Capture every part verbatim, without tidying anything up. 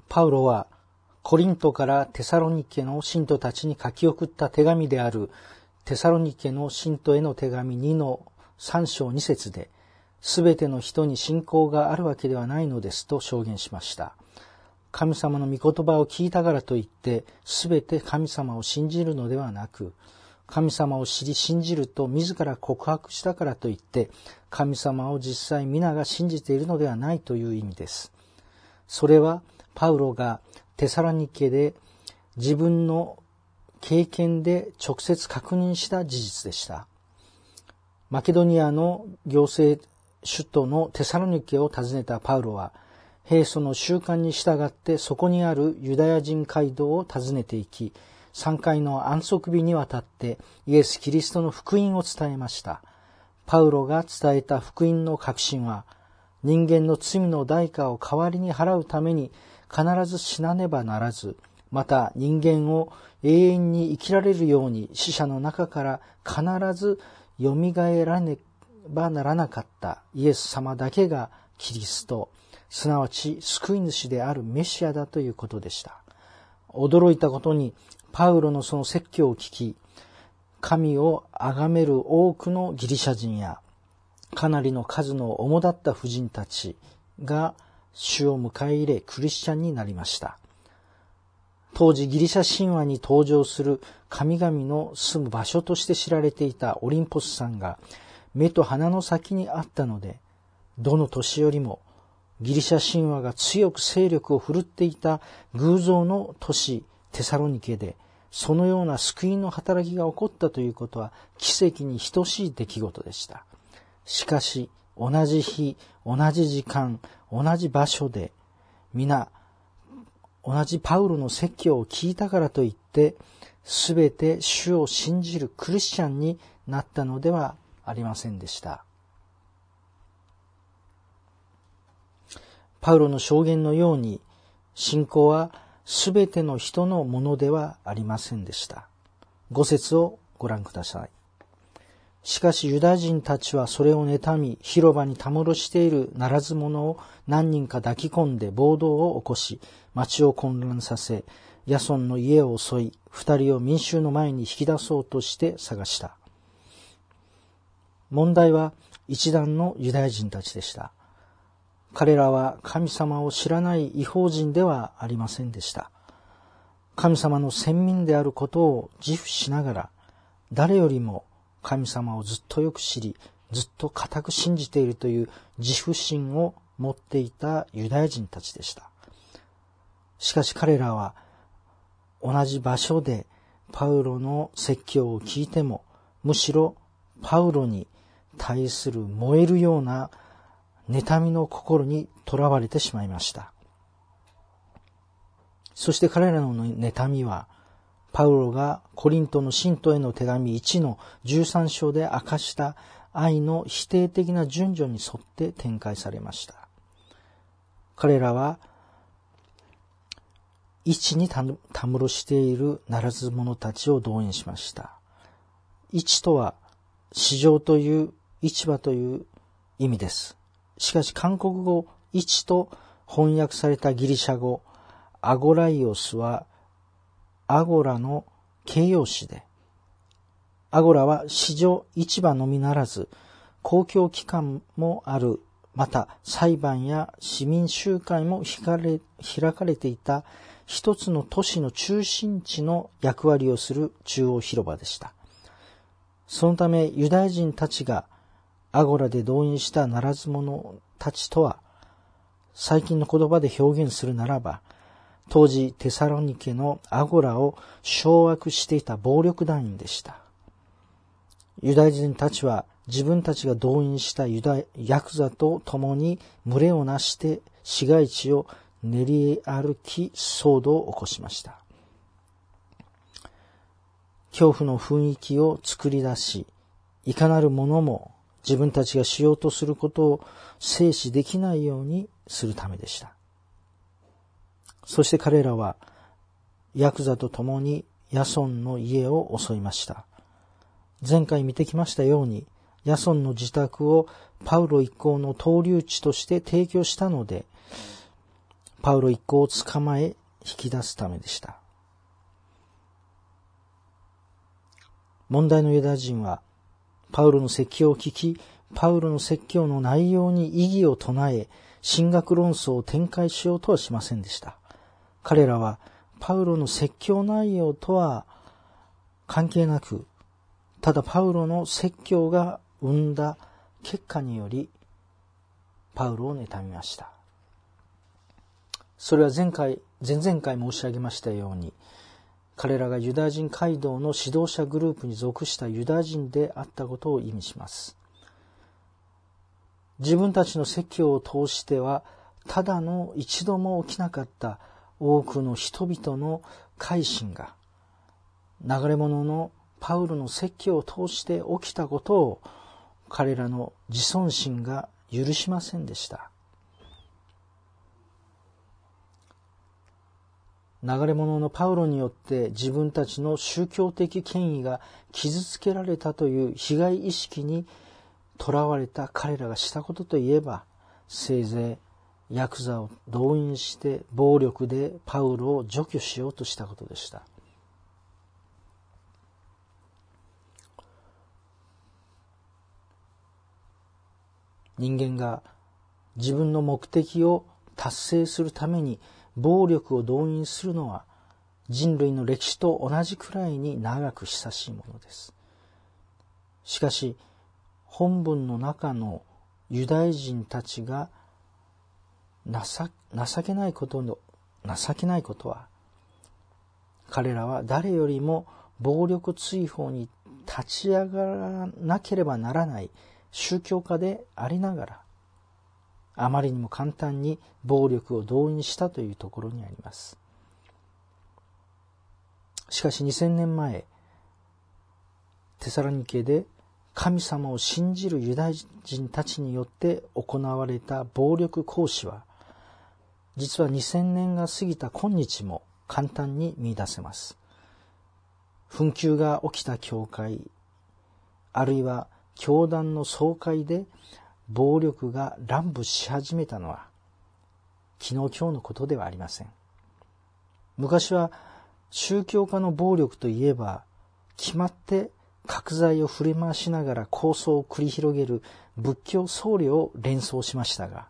パウロはコリントからテサロニケの信徒たちに書き送った手紙であるテサロニケの信徒への手紙にのさん章に節で、すべての人に信仰があるわけではないのですと証言しました。神様の御言葉を聞いたからといって、すべて神様を信じるのではなく、神様を知り信じると自ら告白したからといって、神様を実際皆が信じているのではないという意味です。それはパウロがテサロニケで自分の経験で直接確認した事実でした。マケドニアの行政首都のテサロニケを訪ねたパウロは、平素の習慣に従ってそこにあるユダヤ人街道を訪ねていき、さんかいの安息日にわたってイエス・キリストの福音を伝えました。パウロが伝えた福音の核心は、人間の罪の代価を代わりに払うために必ず死なねばならず、また人間を永遠に生きられるように死者の中から必ずよみがえらねばならなかったイエス様だけがキリスト、すなわち救い主であるメシアだということでした。驚いたことにパウロのその説教を聞き、神を崇める多くのギリシャ人やかなりの数の主だった婦人たちが主を迎え入れクリスチャンになりました。当時ギリシャ神話に登場する神々の住む場所として知られていたオリンポス山が目と鼻の先にあったので、どの年よりもギリシャ神話が強く勢力を振るっていた偶像の都市テサロニケで、そのような救いの働きが起こったということは奇跡に等しい出来事でした。しかし同じ日、同じ時間、同じ場所で皆同じパウロの説教を聞いたからといってすべて主を信じるクリスチャンになったのではありませんでした。パウロの証言のように信仰はすべての人のものではありませんでした。ご節をご覧ください。しかしユダヤ人たちはそれを妬み、広場にたむろしているならず者を何人か抱き込んで暴動を起こし、町を混乱させ、ヤソンの家を襲い、二人を民衆の前に引き出そうとして探した。問題は一団のユダヤ人たちでした。彼らは神様を知らない異邦人ではありませんでした。神様の先民であることを自負しながら、誰よりも神様をずっとよく知り、ずっと固く信じているという自負心を持っていたユダヤ人たちでした。しかし彼らは同じ場所でパウロの説教を聞いても、むしろパウロに対する燃えるような妬みの心にとらわれてしまいました。そして彼らの妬みは、パウロがコリントの信徒への手紙いちのじゅうさん章で明かした愛の否定的な順序に沿って展開されました。彼らは市にたむろしているならず者たちを動員しました。市とは市場という市場という意味です。しかし韓国語市と翻訳されたギリシャ語アゴライオスはアゴラの形容詞で、アゴラは市場市場のみならず公共機関もある、また裁判や市民集会も開かれていた一つの都市の中心地の役割をする中央広場でした。そのためユダヤ人たちがアゴラで動員したならず者たちとは、最近の言葉で表現するならば、当時テサロニケのアゴラを掌握していた暴力団員でした。ユダヤ人たちは自分たちが動員したユダヤクザと共に群れをなして市街地を練り歩き騒動を起こしました。恐怖の雰囲気を作り出し、いかなる者も自分たちがしようとすることを制止できないようにするためでした。そして彼らはヤクザと共にヤソンの家を襲いました。前回見てきましたように、ヤソンの自宅をパウロ一行の逗留地として提供したので、 パウロ一行を捕まえ引き出すためでした。問題のユダヤ人はパウロの説教を聞き、パウロの説教の内容に異議を唱え、神学論争を展開しようとはしませんでした。彼らはパウロの説教内容とは関係なく、ただパウロの説教が生んだ結果によりパウロを妬みました。それは前回、前々回申し上げましたように、彼らがユダヤ人街道の指導者グループに属したユダヤ人であったことを意味します。自分たちの説教を通しては、ただの一度も起きなかった多くの人々の改心が、流れ者のパウロの説教を通して起きたことを、彼らの自尊心が許しませんでした。流れ者のパウロによって自分たちの宗教的権威が傷つけられたという被害意識にとらわれた彼らがしたことといえば、せいぜいヤクザを動員して暴力でパウロを除去しようとしたことでした。人間が自分の目的を達成するために暴力を動員するのは人類の歴史と同じくらいに長く久しいものです。しかし本文の中のユダヤ人たちが情けないことの情けないことは、彼らは誰よりも暴力追放に立ち上がらなければならない宗教家でありながら、あまりにも簡単に暴力を動員したというところにあります。しかしにせんねんまえ、テサロニケで神様を信じるユダヤ人たちによって行われた暴力行使は、実はにせんねんが過ぎた今日も簡単に見出せます。紛糾が起きた教会、あるいは教団の総会で暴力が乱舞し始めたのは昨日今日のことではありません。昔は宗教家の暴力といえば、決まって角材を振り回しながら抗争を繰り広げる仏教僧侶を連想しましたが、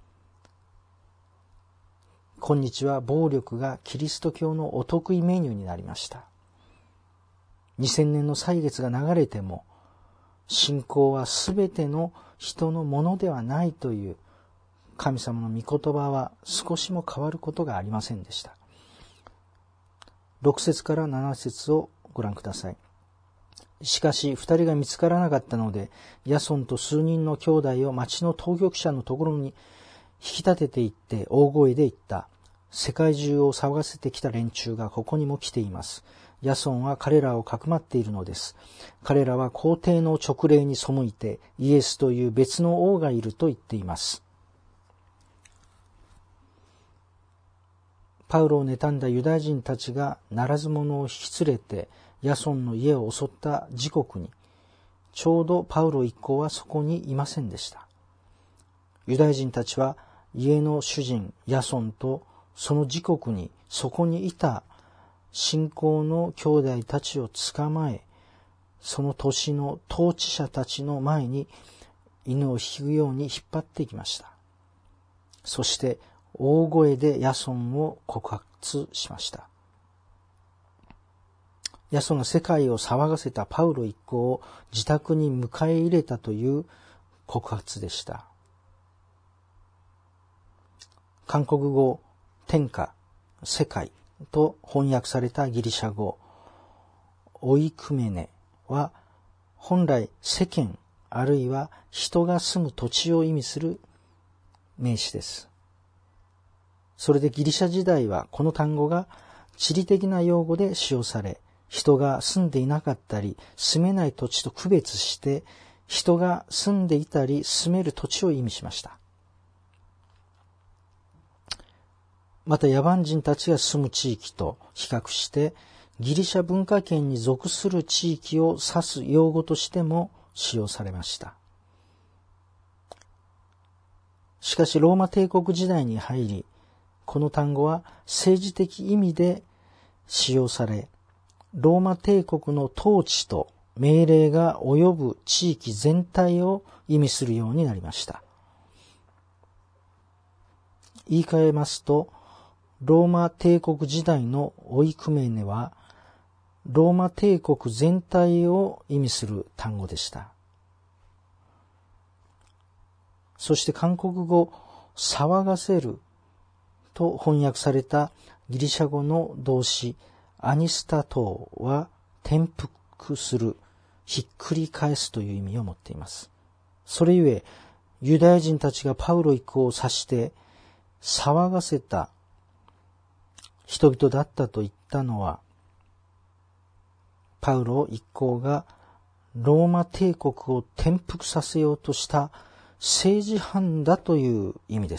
今日は暴力がキリスト教のお得意メニューになりました。にせんねんの歳月が流れても、信仰はすべての人のものではないという神様の御言葉は少しも変わることがありませんでした。ろく節からなな節をご覧ください。しかし二人が見つからなかったので、ヤソンと数人の兄弟を町の当局者のところに引き立てて行って大声で言った。世界中を騒がせてきた連中がここにも来ています。ヤソンは彼らをかくまっているのです。彼らは皇帝の勅令に背いてイエスという別の王がいると言っています。パウロを妬んだユダヤ人たちがならず者を引き連れてヤソンの家を襲った時刻に、ちょうどパウロ一行はそこにいませんでした。ユダヤ人たちは家の主人ヤソンとその時刻にそこにいた信仰の兄弟たちを捕まえ、その年の統治者たちの前に犬を引くように引っ張っていきました。そして大声でヤソンを告発しました。ヤソンが世界を騒がせたパウロ一行を自宅に迎え入れたという告発でした。韓国語、天下、世界と翻訳されたギリシャ語、オイクメネは本来世間あるいは人が住む土地を意味する名詞です。それでギリシャ時代はこの単語が地理的な用語で使用され、人が住んでいなかったり住めない土地と区別して人が住んでいたり住める土地を意味しました。また野蛮人たちが住む地域と比較してギリシャ文化圏に属する地域を指す用語としても使用されました。しかしローマ帝国時代に入り、 この単語は政治的意味で使用され、ローマ帝国の統治と命令が及ぶ地域全体を意味するようになりました。言い換えますと、ローマ帝国時代のオイクメーネは、ローマ帝国全体を意味する単語でした。そして韓国語、騒がせると翻訳されたギリシャ語の動詞、アニスタトーは転覆する、ひっくり返すという意味を持っています。それゆえ、ユダヤ人たちがパウロ一行を指して騒がせた人々だったと言ったのは、パウロ一行がローマ帝国を転覆させようとした政治犯だという意味です。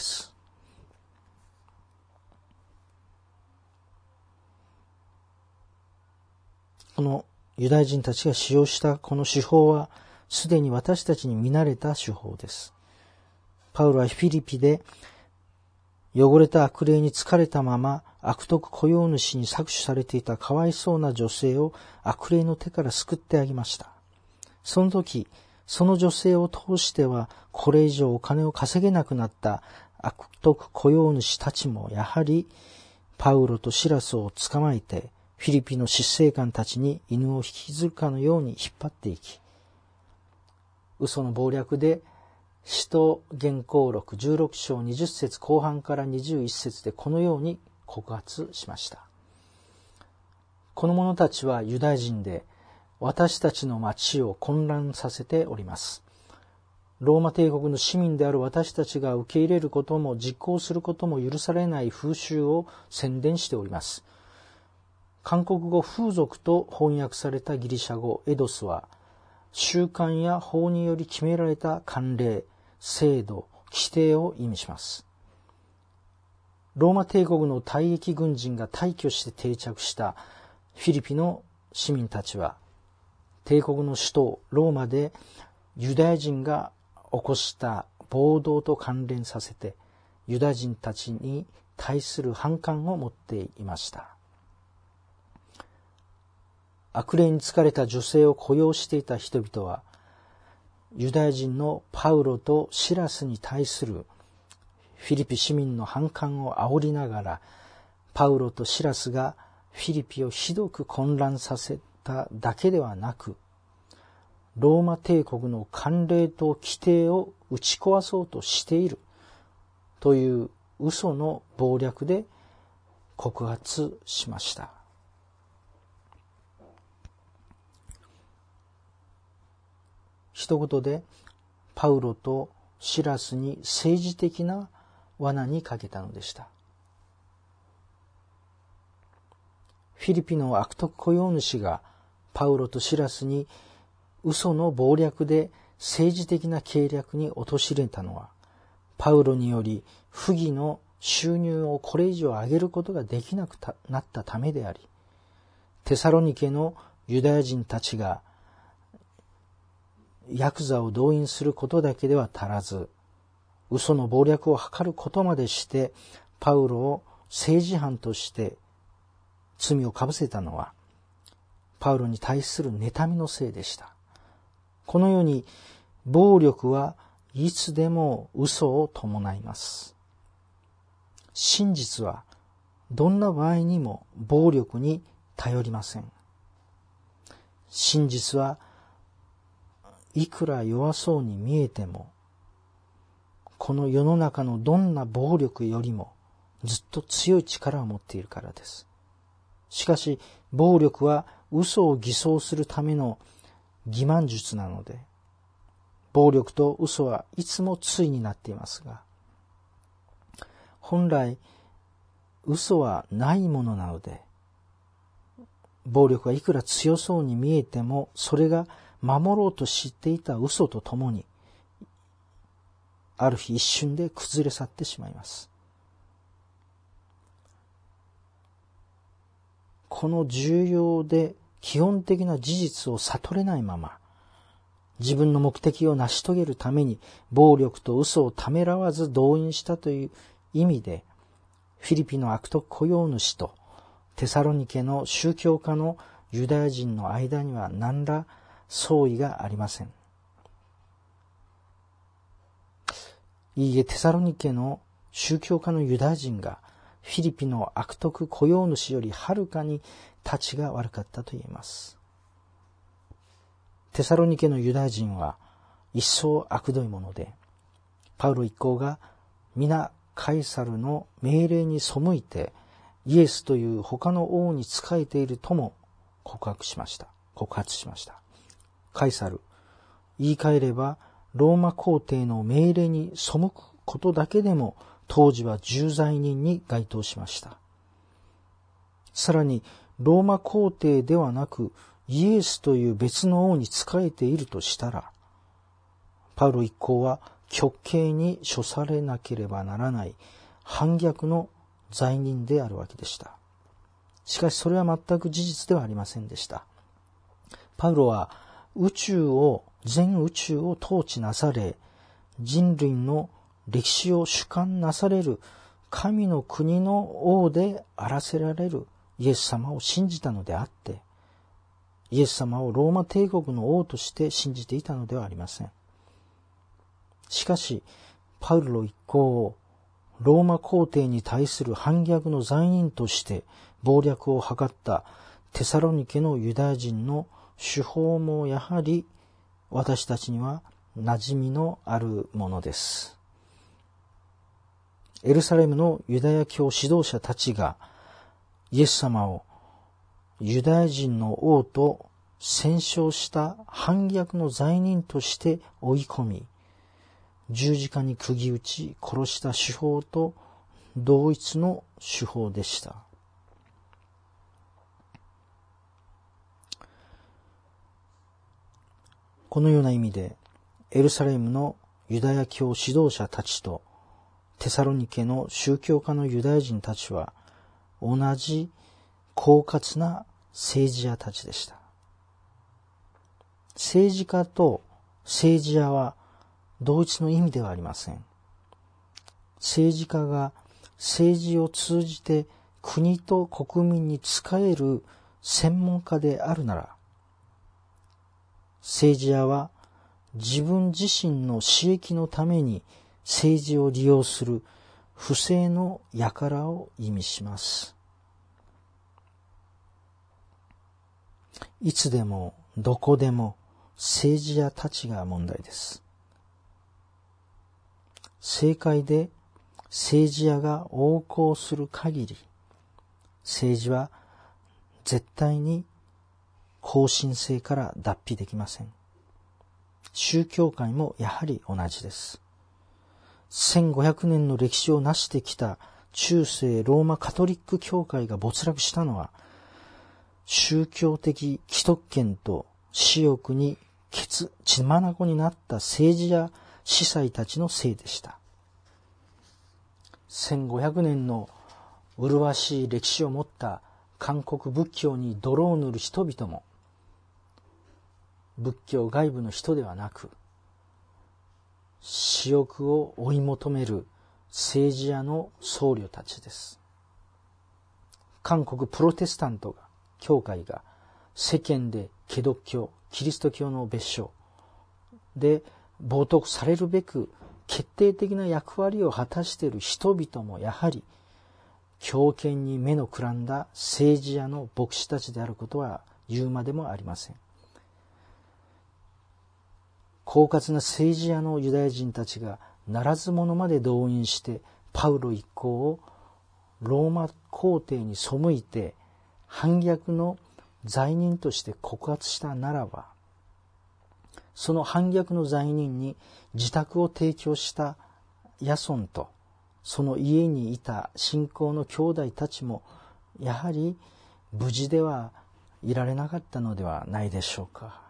このユダヤ人たちが使用したこの手法は、すでに私たちに見慣れた手法です。パウロはフィリピで汚れた悪霊に疲れたまま悪徳雇用主に搾取されていたかわいそうな女性を悪霊の手から救ってあげました。その時、その女性を通してはこれ以上お金を稼げなくなった悪徳雇用主たちもやはりパウロとシラスを捕まえてフィリピの執政官たちに犬を引きずるかのように引っ張っていき、嘘の謀略で使徒言行録じゅうろく章にじゅっ節後半からにじゅういち節でこのように告発しました。この者たちはユダヤ人で私たちの町を混乱させております。ローマ帝国の市民である私たちが受け入れることも実行することも許されない風習を宣伝しております。韓国語風俗と翻訳されたギリシャ語エドスは、習慣や法により決められた慣例、制度、規定を意味します。ローマ帝国の退役軍人が大挙して定着したフィリピの市民たちは、帝国の首都ローマでユダヤ人が起こした暴動と関連させて、ユダヤ人たちに対する反感を持っていました。悪霊に疲れた女性を雇用していた人々は、ユダヤ人のパウロとシラスに対するフィリピ市民の反感を煽りながら、パウロとシラスがフィリピをひどく混乱させただけではなく、ローマ帝国の慣例と規定を打ち壊そうとしているという嘘の謀略で告発しました。一言でパウロとシラスに政治的な罠にかけたのでした。フィリピの悪徳雇用主がパウロとシラスに嘘の謀略で政治的な計略に陥れたのは、パウロにより不義の収入をこれ以上上げることができなくなったためであり、テサロニケのユダヤ人たちがヤクザを動員することだけでは足らず、嘘の謀略を図ることまでしてパウロを政治犯として罪をかぶせたのは、パウロに対する妬みのせいでした。このように暴力はいつでも嘘を伴います。真実はどんな場合にも暴力に頼りません。真実はいくら弱そうに見えても、この世の中のどんな暴力よりもずっと強い力を持っているからです。しかし暴力は嘘を偽装するための欺瞞術なので、暴力と嘘はいつも対になっていますが、本来嘘はないものなので、暴力はいくら強そうに見えても、それが守ろうとしていた嘘とともに、ある日一瞬で崩れ去ってしまいます。この重要で基本的な事実を悟れないまま、自分の目的を成し遂げるために暴力と嘘をためらわず動員したという意味で、 フィリピの悪徳雇用主とテサロニケの宗教家のユダヤ人の間には何ら相違がありません。いいえ、テサロニケの宗教家のユダヤ人がフィリピの悪徳雇用主よりはるかに立ちが悪かったと言えます。テサロニケのユダヤ人は一層悪どいもので、パウロ一行が皆カイサルの命令に背いてイエスという他の王に仕えているとも告白しました。告発しました。カイサル、言い換えればローマ皇帝の命令に背くことだけでも当時は重罪人に該当しました。さらにローマ皇帝ではなくイエスという別の王に仕えているとしたら、パウロ一行は極刑に処されなければならない反逆の罪人であるわけでした。しかしそれは全く事実ではありませんでした。パウロは宇宙を、全宇宙を統治なされ、人類の歴史を主管なされる神の国の王であらせられるイエス様を信じたのであって、イエス様をローマ帝国の王として信じていたのではありません。しかし、パウロ一行をローマ皇帝に対する反逆の罪人として謀略を図ったテサロニケのユダヤ人の手法もやはり私たちには馴染みのあるものです。エルサレムのユダヤ教指導者たちがイエス様をユダヤ人の王と戦勝した反逆の罪人として追い込み、十字架に釘打ち殺した手法と同一の手法でした。このような意味でエルサレムのユダヤ教指導者たちとテサロニケの宗教家のユダヤ人たちは同じ狡猾な政治家たちでした。政治家と政治家は同一の意味ではありません。政治家が政治を通じて国と国民に仕える専門家であるなら、政治家は自分自身の私益のために政治を利用する不正の輩を意味します。いつでもどこでも政治家たちが問題です。政界で政治家が横行する限り、政治は絶対に後進性から脱皮できません。宗教界もやはり同じです。せんごひゃくねんの歴史を成してきた中世ローマカトリック教会が没落したのは、宗教的既得権と私欲に血血眼になった政治や司祭たちのせいでした。せんごひゃくねんの麗しい歴史を持った韓国仏教に泥を塗る人々も、仏教外部の人ではなく、私欲を追い求める政治家の僧侶たちです。韓国プロテスタントが教会が世間でケド教、キリスト教の別称で冒涜されるべく決定的な役割を果たしている人々もやはり強権に目のくらんだ政治家の牧師たちであることは言うまでもありません。狡猾な政治家のユダヤ人たちがならず者まで動員してパウロ一行をローマ皇帝に背いて反逆の罪人として告発したならば、その反逆の罪人に自宅を提供したヤソンとその家にいた信仰の兄弟たちもやはり無事ではいられなかったのではないでしょうか。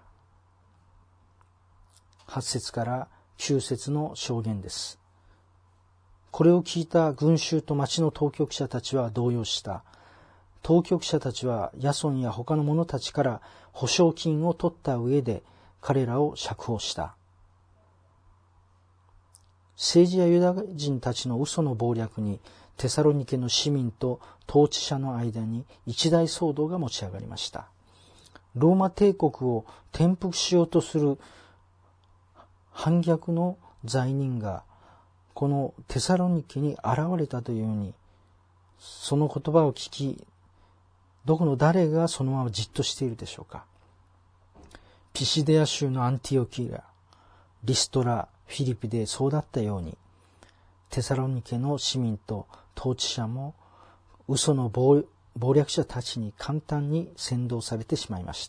はち節からきゅう節の証言です。これを聞いた群衆と町の当局者たちは動揺した。当局者たちはヤソンや他の者たちから保証金を取った上で彼らを釈放した。政治やユダヤ人たちの嘘の謀略にテサロニケの市民と統治者の間に一大騒動が持ち上がりました。ローマ帝国を転覆しようとする反逆の罪人がこのテサロニケに現れたというように、その言葉を聞き、どこの誰がそのままじっとしているでしょうか。ピシデア州のアンティオキア、リストラ、フィリピでそうだったように、テサロニケの市民と統治者も嘘の謀略者たちに簡単に扇動されてしまいました。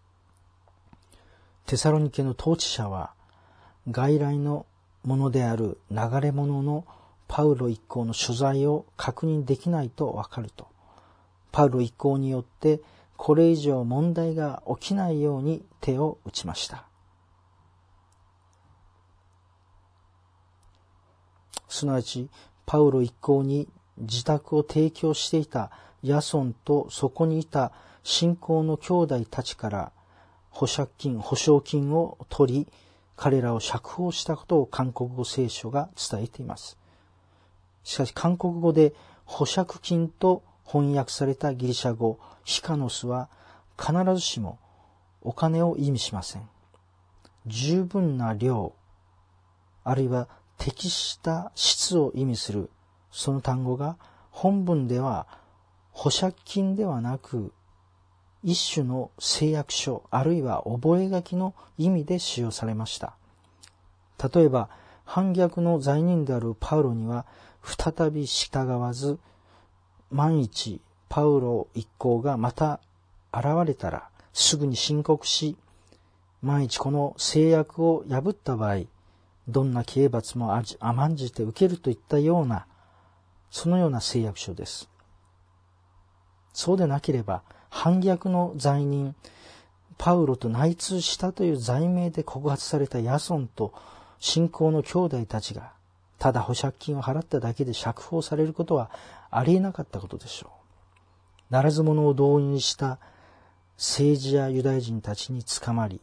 テサロニケの統治者は外来のものである流れ者のパウロ一行の所在を確認できないとわかると、パウロ一行によってこれ以上問題が起きないように手を打ちました。すなわちパウロ一行に自宅を提供していたヤソンとそこにいた信仰の兄弟たちから保釈金、保証金を取り、彼らを釈放したことを韓国語聖書が伝えています。しかし韓国語で保釈金と翻訳されたギリシャ語ヒカノスは必ずしもお金を意味しません。十分な量、あるいは適した質を意味するその単語が本文では保釈金ではなく一種の誓約書あるいは覚書の意味で使用されました。例えば反逆の罪人であるパウロには再び従わず、万一パウロ一行がまた現れたらすぐに申告し、万一この誓約を破った場合、どんな刑罰も甘んじて受けるといったような、そのような誓約書です。そうでなければ反逆の罪人パウロと内通したという罪名で告発されたヤソンと信仰の兄弟たちがただ保釈金を払っただけで釈放されることはありえなかったことでしょう。ならず者を動員した政治やユダヤ人たちに捕まり、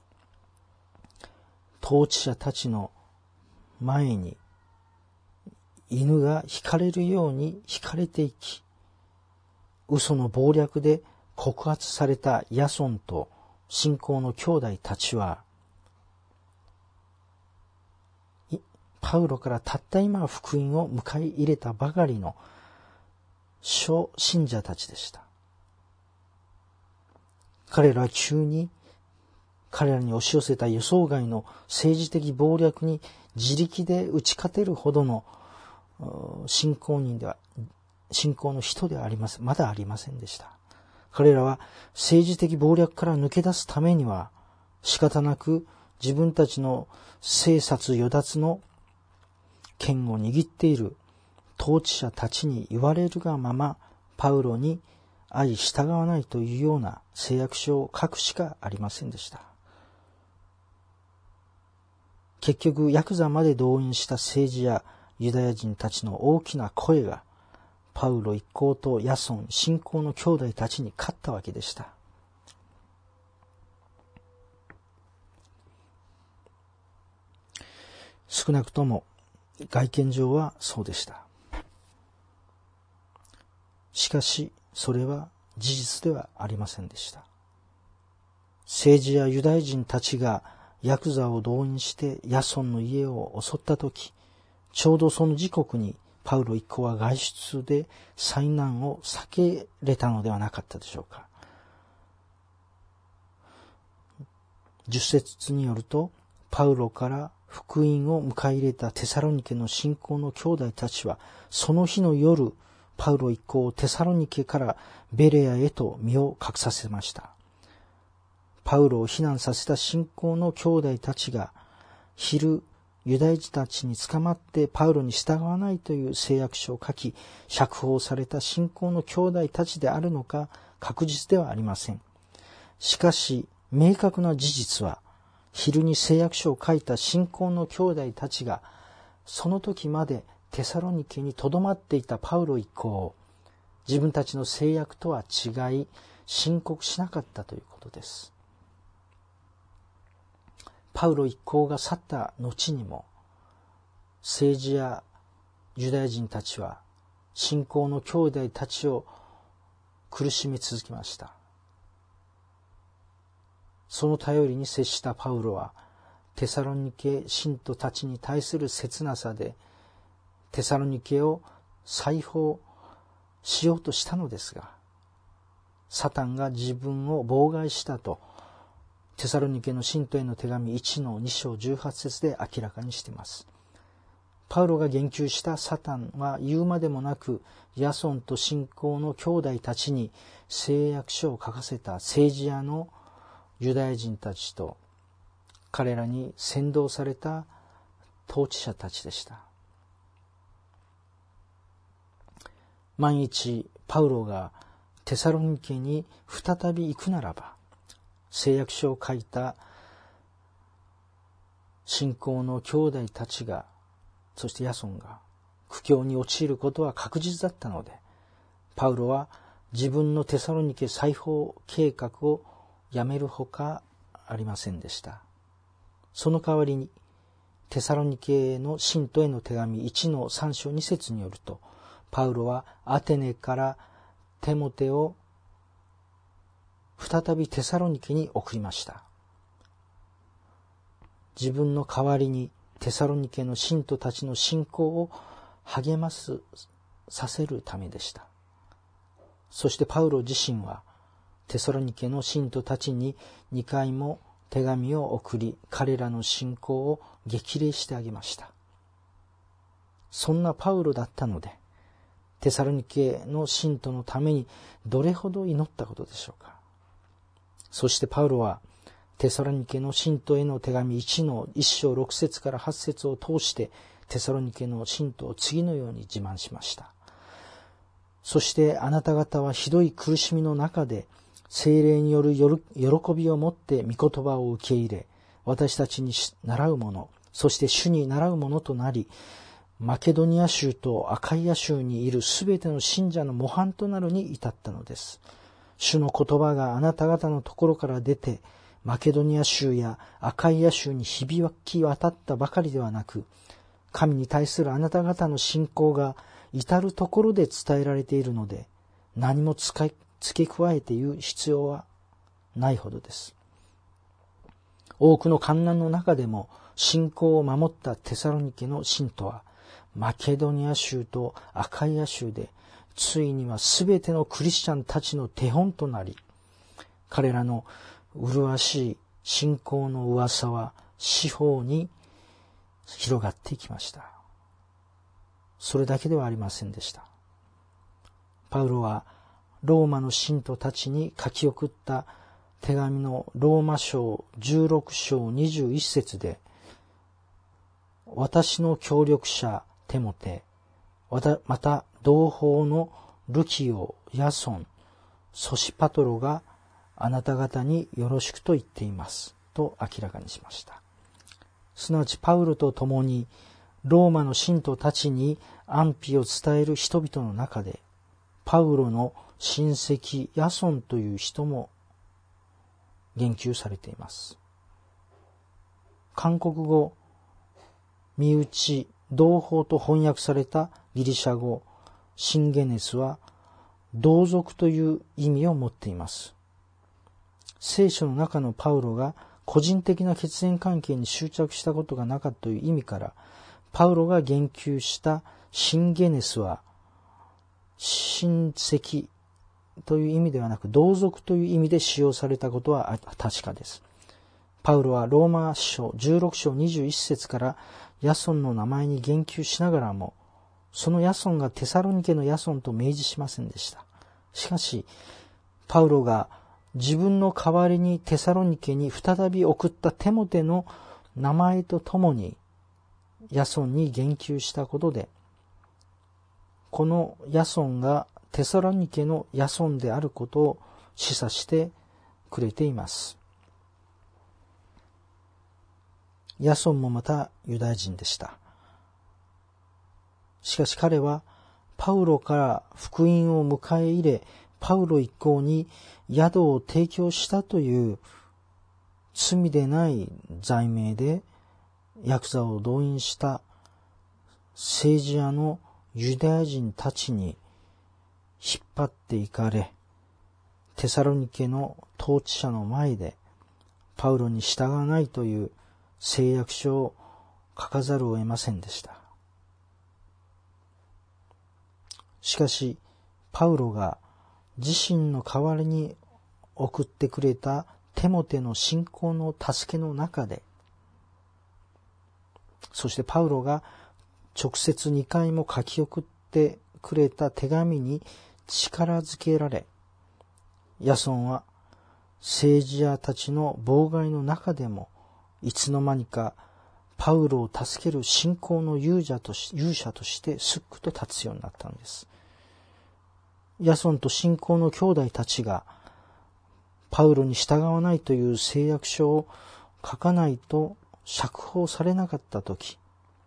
統治者たちの前に犬が引かれるように引かれていき、嘘の謀略で告発されたヤソンと信仰の兄弟たちは、パウロからたった今福音を迎え入れたばかりの諸信者たちでした。彼らは急に彼らに押し寄せた予想外の政治的謀略に自力で打ち勝てるほどの信仰人では信仰の人ではありません、まだありませんでした。彼らは政治的謀略から抜け出すためには仕方なく自分たちの生殺与奪の権を握っている統治者たちに言われるがままパウロに相従わないというような誓約書を書くしかありませんでした。結局ヤクザまで動員した政治やユダヤ人たちの大きな声がパウロ一行とヤソン、信仰の兄弟たちに勝ったわけでした。少なくとも外見上はそうでした。しかしそれは事実ではありませんでした。政治やユダヤ人たちがヤクザを動員してヤソンの家を襲ったとき、ちょうどその時刻にパウロ一行は外出で災難を避けれたのではなかったでしょうか。十節によると、パウロから福音を迎え入れたテサロニケの信仰の兄弟たちは、その日の夜、パウロ一行をテサロニケからベレアへと身を隠させました。パウロを避難させた信仰の兄弟たちが、昼、ユダヤ人たちに捕まってパウロに従わないという誓約書を書き、釈放された信仰の兄弟たちであるのか確実ではありません。しかし、明確な事実は、昼に誓約書を書いた信仰の兄弟たちが、その時までテサロニケに留まっていたパウロ一行を、自分たちの誓約とは違い、申告しなかったということです。パウロ一行が去った後にも、政治やユダヤ人たちは信仰の兄弟たちを苦しめ続けました。その頼りに接したパウロは、テサロニケ信徒たちに対する切なさで、テサロニケをgiải放しようとしたのですが、サタンが自分を妨害したと、テサロニケの信徒への手紙いちのに章じゅうはち節で明らかにしています。パウロが言及したサタンは言うまでもなく、ヤソンと信仰の兄弟たちに誓約書を書かせた政治家のユダヤ人たちと、彼らに扇動された統治者たちでした。万一パウロがテサロニケに再び行くならば、誓約書を書いた信仰の兄弟たちが、そしてヤソンが苦境に陥ることは確実だったので、パウロは自分のテサロニケ再訪計画をやめるほかありませんでした。その代わりに、テサロニケの信徒への手紙いちのさん章に節によると、パウロはアテネからテモテを再びテサロニケに送りました。自分の代わりにテサロニケの信徒たちの信仰を励ますさせるためでした。そしてパウロ自身はテサロニケの信徒たちににかいも手紙を送り、彼らの信仰を激励してあげました。そんなパウロだったので、テサロニケの信徒のためにどれほど祈ったことでしょうか。そしてパウロはテサロニケの信徒への手紙いちのいち章ろく節からはち節を通してテサロニケの信徒を次のように自慢しました。そしてあなた方はひどい苦しみの中で聖霊による喜びを持って御言葉を受け入れ、私たちに習うもの、そして主に習うものとなり、マケドニア州とアカイア州にいるすべての信者の模範となるに至ったのです。主の言葉があなた方のところから出て、マケドニア州やアカイア州に響き渡ったばかりではなく、神に対するあなた方の信仰が至るところで伝えられているので、何も使い付け加えて言う必要はないほどです。多くの患難の中でも信仰を守ったテサロニケの信徒は、マケドニア州とアカイア州で、ついにはすべてのクリスチャンたちの手本となり、彼らの麗しい信仰の噂は四方に広がっていきました。それだけではありませんでした。パウロはローマの信徒たちに書き送った手紙のローマ書じゅうろく章にじゅういち節で、私の協力者テモテ、また同胞のルキオ、ヤソン、ソシパトロがあなた方によろしくと言っていますと明らかにしました。すなわちパウロと共にローマの信徒たちに安否を伝える人々の中で、パウロの親戚ヤソンという人も言及されています。韓国語、身内、同胞と翻訳されたギリシャ語、シンゲネスは同族という意味を持っています。聖書の中のパウロが個人的な血縁関係に執着したことがなかったという意味から、パウロが言及したシンゲネスは親戚という意味ではなく同族という意味で使用されたことは確かです。パウロはローマ書じゅうろく章にじゅういち節からヤソンの名前に言及しながらも、そのヤソンがテサロニケのヤソンと明示しませんでした。しかし、パウロが自分の代わりにテサロニケに再び送ったテモテの名前とともにヤソンに言及したことで、このヤソンがテサロニケのヤソンであることを示唆してくれています。ヤソンもまたユダヤ人でした。しかし彼はパウロから福音を迎え入れ、パウロ一行に宿を提供したという罪でない罪名でヤクザを動員した政治家のユダヤ人たちに引っ張っていかれ、テサロニケの統治者の前でパウロに従わないという誓約書を書かざるを得ませんでした。しかしパウロが自身の代わりに送ってくれたテモテの信仰の助けの中で、そしてパウロが直接にかいも書き送ってくれた手紙に力づけられ、ヤソンは政治家たちの妨害の中でもいつの間にかパウロを助ける信仰の勇者とし、勇者としてすっくと立つようになったんです。ヤソンと信仰の兄弟たちがパウロに従わないという誓約書を書かないと釈放されなかったとき、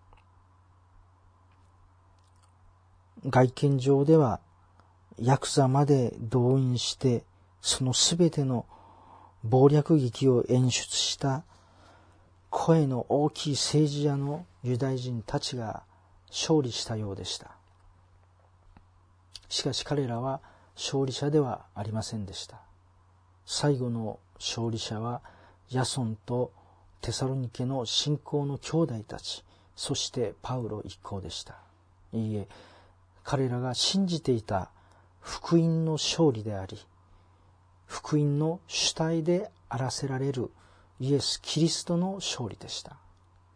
外見上ではヤクザまで動員してそのすべての謀略劇を演出した声の大きい政治家のユダヤ人たちが勝利したようでした。しかし彼らは勝利者ではありませんでした。最後の勝利者はヤソンとテサロニケの信仰の兄弟たち、そしてパウロ一行でした。いいえ、彼らが信じていた福音の勝利であり、福音の主体であらせられるイエス・キリストの勝利でした。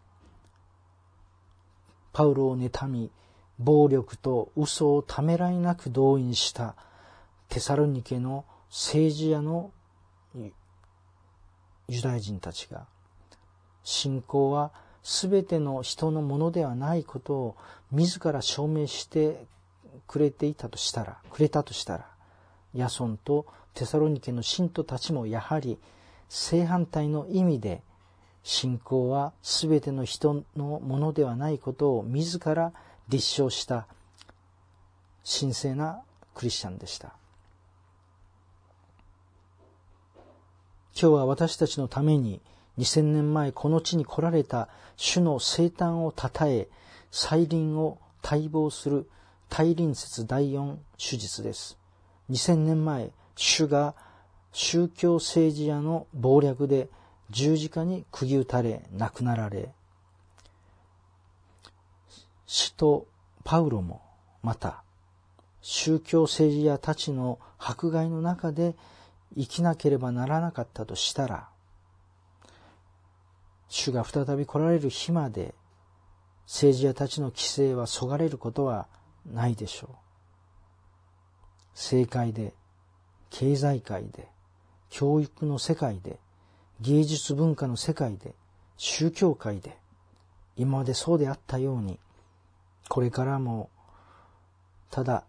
パウロを妬み、暴力と嘘をためらいなく動員したテサロニケの政治家のユダヤ人たちが、信仰はすべての人のものではないことを自ら証明してくれていたとしたら、くれたとしたら、ヤソンとテサロニケの信徒たちもやはり正反対の意味で、信仰はすべての人のものではないことを自ら立証した神聖なクリスチャンでした。今日は私たちのためににせんねんまえこの地に来られた主の生誕をたたえ、再臨を待望する大臨節だいよん手術です。にせんねんまえ、主が宗教政治家の謀略で十字架に釘打たれ亡くなられ、使徒パウロもまた宗教政治家たちの迫害の中で生きなければならなかったとしたら、主が再び来られる日まで政治家たちの規制はそがれることはないでしょう。政界で、経済界で、教育の世界で、芸術文化の世界で、宗教界で、今までそうであったように、これからもただ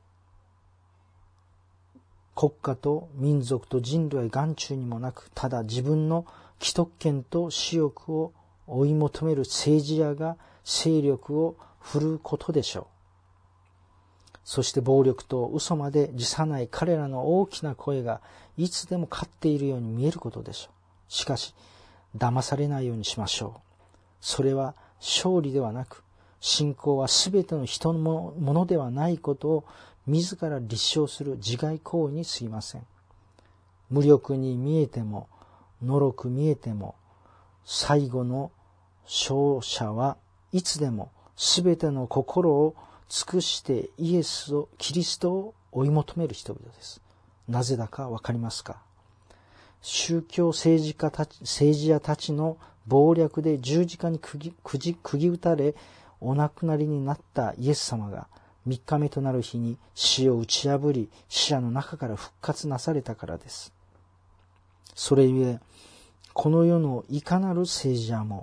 国家と民族と人類眼中にもなく、ただ自分の既得権と私欲を追い求める政治家が勢力を振るうことでしょう。そして暴力と嘘まで辞さない彼らの大きな声がいつでも勝っているように見えることでしょう。しかし、騙されないようにしましょう。それは勝利ではなく、信仰はすべての人のものではないことを自ら立証する自害行為に過ぎません。無力に見えても、のろく見えても、最後の勝者はいつでもすべての心を尽くしてイエスを、キリストを追い求める人々です。なぜだかわかりますか？宗教政治家たち、政治家たちの謀略で十字架に釘、釘、釘打たれ、お亡くなりになったイエス様がみっかめとなる日に死を打ち破り、死者の中から復活なされたからです。それゆえ、この世のいかなる政治家も、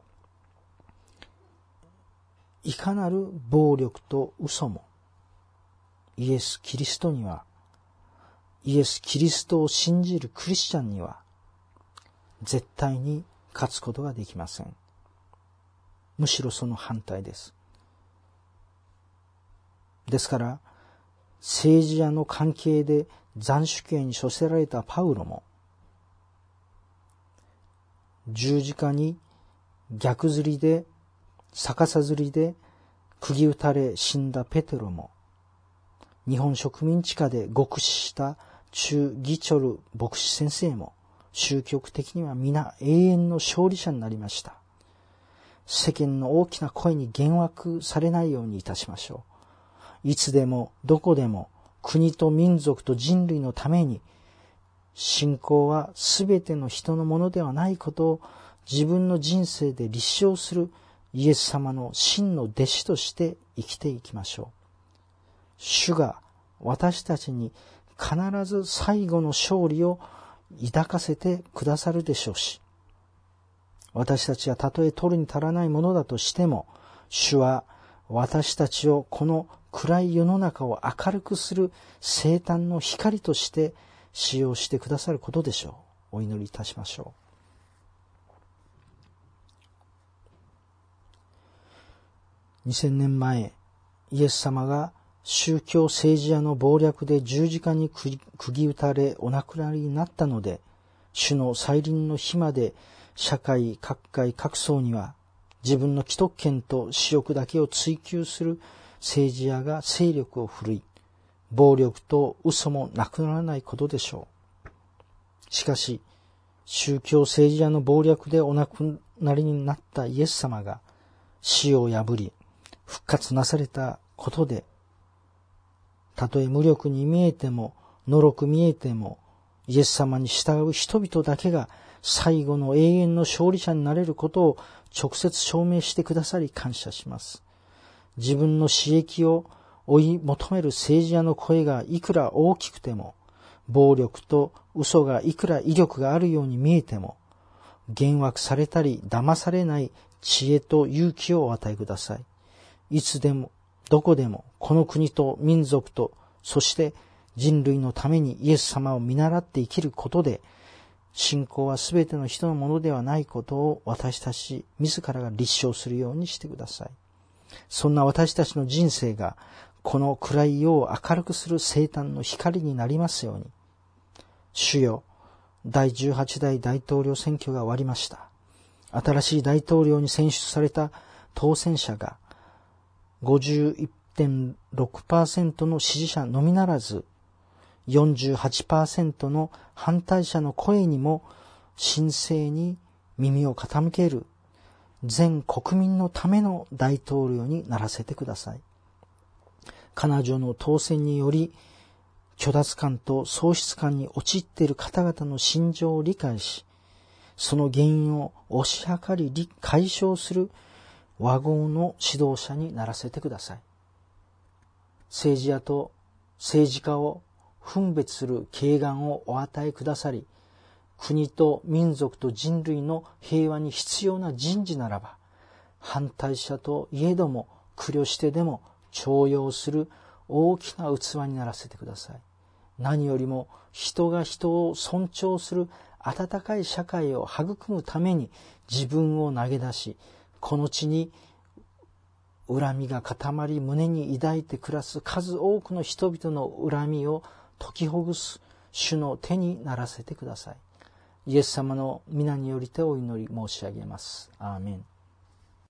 いかなる暴力と嘘も、イエス・キリストには、イエス・キリストを信じるクリスチャンには、絶対に勝つことができません。むしろその反対です。ですから、政治家の関係で斬首刑に処せられたパウロも、十字架に逆ずりで、逆さずりで釘打たれ死んだペテロも、 日本植民地下で極死したチュ・ギチョル牧師先生も宗教的には皆永遠の勝利者になりました。世間の大きな声に幻惑されないようにいたしましょう。いつでもどこでも国と民族と人類のために、信仰はすべての人のものではないことを自分の人生で立証するイエス様の真の弟子として生きていきましょう。主が私たちに必ず最後の勝利を抱かせてくださるでしょうし、私たちはたとえ取るに足らないものだとしても、主は私たちをこの暗い世の中を明るくする生誕の光として使用してくださることでしょう。お祈りいたしましょう。にせんねんまえ、イエス様が宗教政治家の謀略で十字架に釘打たれお亡くなりになったので、主の再臨の日まで社会各界各層には自分の既得権と私欲だけを追求する政治家が勢力を振るい、暴力と嘘もなくならないことでしょう。しかし、宗教政治家の謀略でお亡くなりになったイエス様が死を破り復活なされたことで、たとえ無力に見えても、のろく見えても、イエス様に従う人々だけが最後の永遠の勝利者になれることを直接証明してくださり感謝します。自分の私益を追い求める政治家の声がいくら大きくても、暴力と嘘がいくら威力があるように見えても、幻惑されたり騙されない知恵と勇気をお与えください。いつでもどこでもこの国と民族と、そして人類のためにイエス様を見習って生きることで、信仰はすべての人のものではないことを私たち自らが立証するようにしてください。そんな私たちの人生がこの暗い世を明るくする生誕の光になりますように。主よ、だいじゅうはちだい大統領選挙が終わりました。新しい大統領に選出された当選者が ごじゅういってんろくパーセント の支持者のみならず、よんじゅうはちパーセント の反対者の声にも神聖に耳を傾ける全国民のための大統領にならせてください。彼女の当選により虚脱感と喪失感に陥っている方々の心情を理解し、その原因を推し量り解消する和合の指導者にならせてください。政治家と政治家を分別する慧眼をお与えくださり、国と民族と人類の平和に必要な人事ならば、反対者といえども苦慮してでも重用する大きな器にならせてください。何よりも人が人を尊重する温かい社会を育むために自分を投げ出し、この地に恨みが固まり胸に抱いて暮らす数多くの人々の恨みを解きほぐす主の手にならせてください。イエス様の皆によりてお祈り申し上げます。アーメン。